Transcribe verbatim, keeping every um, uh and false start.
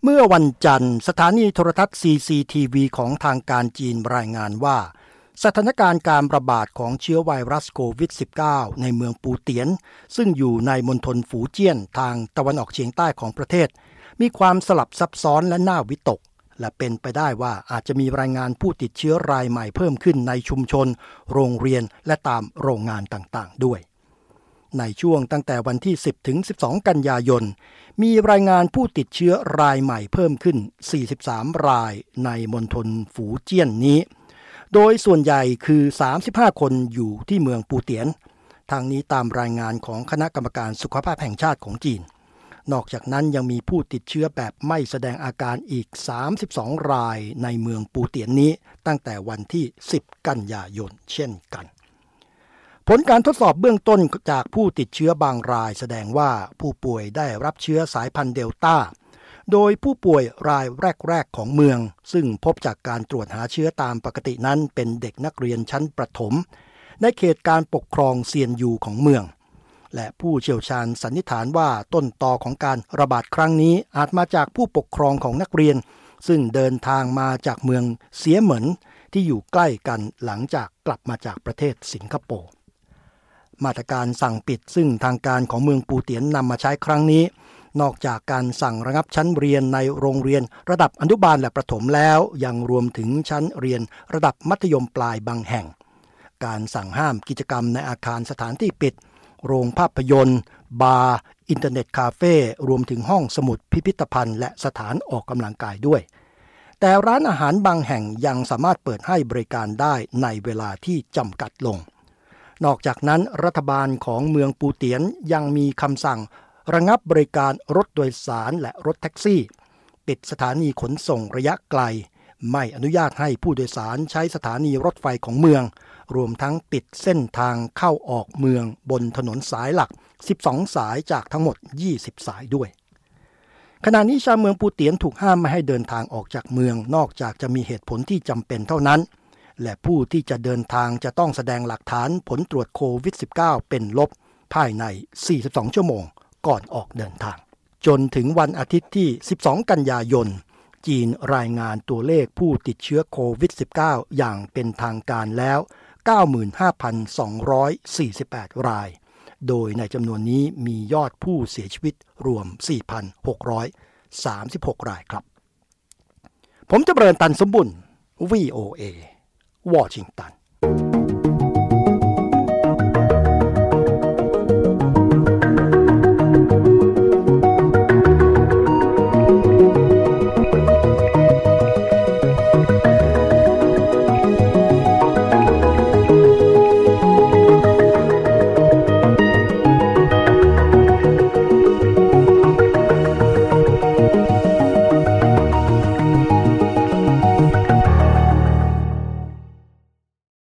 เมื่อวันจันทร์สถานีโทรทัศน์ ซี ซี ที วี ของทางการจีนรายงานว่าสถานการณ์การระบาดของเชื้อไวรัสโควิด สิบเก้า ในเมืองปูเตียนซึ่งอยู่ในมณฑลฝูเจี้ยนทางตะวันออกเฉียงใต้ของประเทศมีความสลับซับซ้อนและน่าวิตกและเป็นไปได้ว่าอาจจะมีรายงานผู้ติดเชื้อรายใหม่เพิ่มขึ้นในชุมชนโรงเรียนและตามโรงงานต่างๆด้วยในช่วงตั้งแต่วันที่สิบถึงสิบสองกันยายนมีรายงานผู้ติดเชื้อรายใหม่เพิ่มขึ้นสี่สิบสามรายในมณฑลฝูเจี้ยนนี้โดยส่วนใหญ่คือสามสิบห้าคนอยู่ที่เมืองปูเตียนทางนี้ตามรายงานของคณะกรรมการสุขภาพแห่งชาติของจีนนอกจากนั้นยังมีผู้ติดเชื้อแบบไม่แสดงอาการอีกสามสิบสองรายในเมืองปูเตียนนี้ตั้งแต่วันที่สิบกันยายนเช่นกันผลการทดสอบเบื้องต้นจากผู้ติดเชื้อบางรายแสดงว่าผู้ป่วยได้รับเชื้อสายพันธุ์เดลต้าโดยผู้ป่วยรายแรกๆของเมืองซึ่งพบจากการตรวจหาเชื้อตามปกตินั้นเป็นเด็กนักเรียนชั้นประถมในเขตการปกครองเซียนยูของเมืองและผู้เชี่ยวชาญสันนิษฐานว่าต้นตอของการระบาดครั้งนี้อาจมาจากผู้ปกครองของนักเรียนซึ่งเดินทางมาจากเมืองเสียเหมินที่อยู่ใกล้กันหลังจากกลับมาจากประเทศสิงคโปร์มาตรการสั่งปิดซึ่งทางการของเมืองปูเตียนนำมาใช้ครั้งนี้นอกจากการสั่งระงับชั้นเรียนในโรงเรียนระดับอนุบาลและประถมแล้วยังรวมถึงชั้นเรียนระดับมัธยมปลายบางแห่งการสั่งห้ามกิจกรรมในอาคารสถานที่ปิดโรงภาพยนตร์บาร์อินเทอร์เน็ตคาเฟ่รวมถึงห้องสมุดพิพิธภัณฑ์และสถานออกกำลังกายด้วยแต่ร้านอาหารบางแห่งยังสามารถเปิดให้บริการได้ในเวลาที่จำกัดลงนอกจากนั้นรัฐบาลของเมืองปูเตียนยังมีคำสั่งระงับบริการรถโดยสารและรถแท็กซี่ปิดสถานีขนส่งระยะไกลไม่อนุญาตให้ผู้โดยสารใช้สถานีรถไฟของเมืองรวมทั้งปิดเส้นทางเข้าออกเมืองบนถนนสายหลักสิบสองสายจากทั้งหมดยี่สิบสายด้วยขณะนี้ชาวเมืองปูเตียนถูกห้ามไม่ให้เดินทางออกจากเมืองนอกจากจะมีเหตุผลที่จำเป็นเท่านั้นและผู้ที่จะเดินทางจะต้องแสดงหลักฐานผลตรวจโควิด สิบเก้า เป็นลบภายในสี่สิบสองชั่วโมงก่อนออกเดินทางจนถึงวันอาทิตย์ที่สิบสองกันยายนจีนรายงานตัวเลขผู้ติดเชื้อโควิด สิบเก้า อย่างเป็นทางการแล้ว เก้าหมื่นห้าพันสองร้อยสี่สิบแปด รายโดยในจำนวนนี้มียอดผู้เสียชีวิตรวม สี่พันหกร้อยสามสิบหก รายครับผมจำเริญตันสมบุญ วี โอ เอ วอชิงตัน